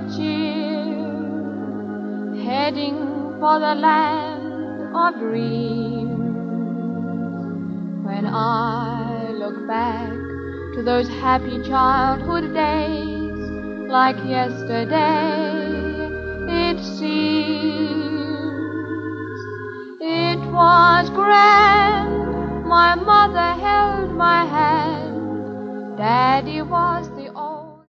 cheer, heading for the land of dreams. When I look back to those happy childhood days, like yesterday it seems. It was grand, my mother held my hand, Daddy was